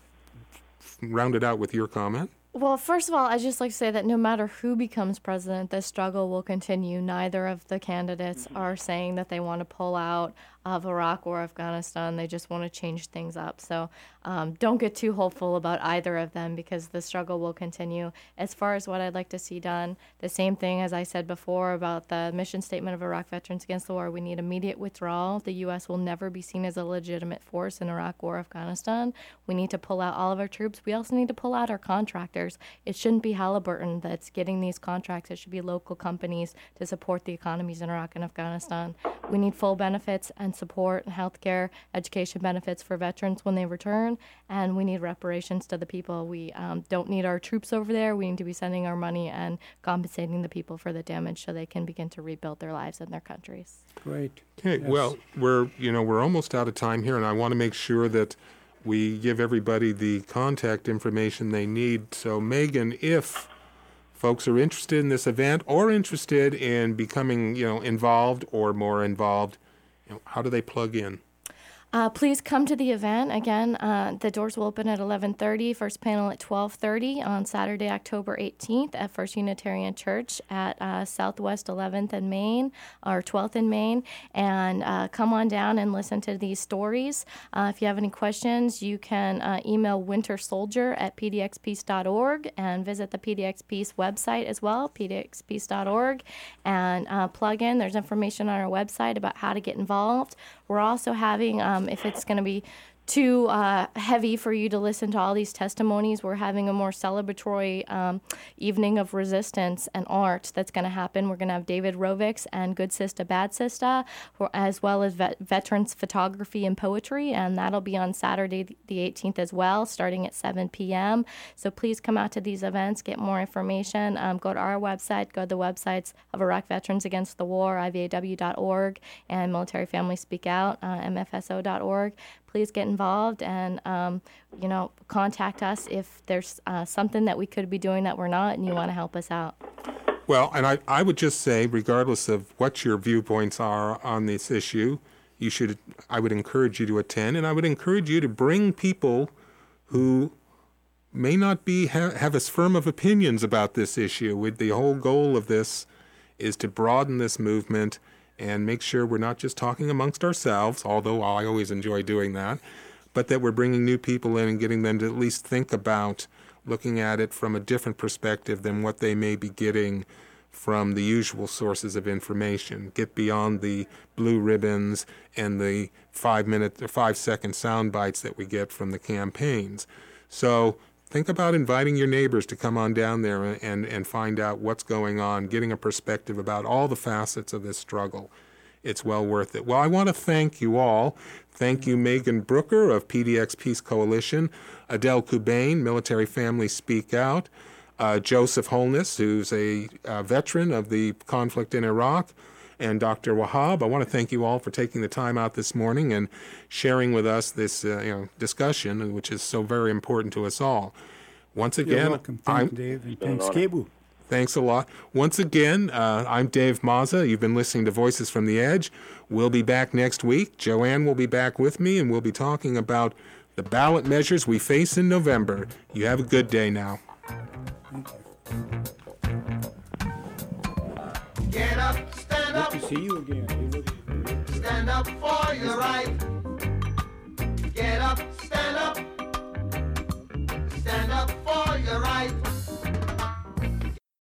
round it out with your comment. Well, first of all, I'd just like to say that no matter who becomes president, this struggle will continue. Neither of the candidates mm-hmm. are saying that they want to pull out of Iraq or Afghanistan. They just want to change things up. So um, don't get too hopeful about either of them because the struggle will continue. As far as what I'd like to see done, the same thing as I said before about the mission statement of Iraq Veterans Against the War. We need immediate withdrawal. The U S will never be seen as a legitimate force in Iraq or Afghanistan. We need to pull out all of our troops. We also need to pull out our contractors. It shouldn't be Halliburton that's getting these contracts. It should be local companies to support the economies in Iraq and Afghanistan. We need full benefits and support and health care, education benefits for veterans when they return, and we need reparations to the people. We um, don't need our troops over there. We need to be sending our money and compensating the people for the damage so they can begin to rebuild their lives in their countries. Great. Okay, yes. Well, we're you know we're almost out of time here, and I want to make sure that we give everybody the contact information they need. So, Megan, if folks are interested in this event or interested in becoming, you know, involved or more involved, you know, how do they plug in? Uh, please come to the event. Again, uh, the doors will open at eleven thirty, first panel at twelve thirty on Saturday, October eighteenth at First Unitarian Church at uh, Southwest eleventh and Main, or twelfth and Main. And uh, come on down and listen to these stories. Uh, if you have any questions, you can uh, email wintersoldier at p d x peace dot org and visit the P D X Peace website as well, p d x peace dot org, and uh, plug in. There's information on our website about how to get involved. We're also having, um, if it's going to be too uh, heavy for you to listen to all these testimonies, we're having a more celebratory um, evening of resistance and art that's going to happen. We're going to have David Rovics and Good Sista, Bad Sista, as well as vet- veterans photography and poetry, and that'll be on Saturday the eighteenth as well, starting at seven p.m. So please come out to these events, get more information. Um, go to our website, go to the websites of Iraq Veterans Against the War, I V A W dot org, and Military Families Speak Out, uh, M F S O dot org. Please get involved and, um, you know, contact us if there's uh, something that we could be doing that we're not and you want to help us out. Well, and I, I would just say, regardless of what your viewpoints are on this issue, you should, I would encourage you to attend, and I would encourage you to bring people who may not be ha- have as firm of opinions about this issue. With the whole goal of this is to broaden this movement and make sure we're not just talking amongst ourselves, although I always enjoy doing that, but that we're bringing new people in and getting them to at least think about looking at it from a different perspective than what they may be getting from the usual sources of information. Get beyond the blue ribbons and the five-minute or five-second sound bites that we get from the campaigns. So think about inviting your neighbors to come on down there and, and find out what's going on, getting a perspective about all the facets of this struggle. It's well worth it. Well, I want to thank you all. Thank you, Megan Brooker of P D X Peace Coalition, Adele Kubain, Military Families Speak Out, uh, Joseph Holness, who's a uh, veteran of the conflict in Iraq, and Doctor Wahab. I want to thank you all for taking the time out this morning and sharing with us this uh, you know, discussion, which is so very important to us all. Once again, You're welcome. Thanks, Dave, and thanks, Kebu. Thanks a lot. Once again, uh, I'm Dave Mazza. You've been listening to Voices from the Edge. We'll be back next week. Joanne will be back with me, and we'll be talking about the ballot measures we face in November. You have a good day now. Thank you. Get up, stand up. Good to see you again. Stand up for your right. Get up, stand up.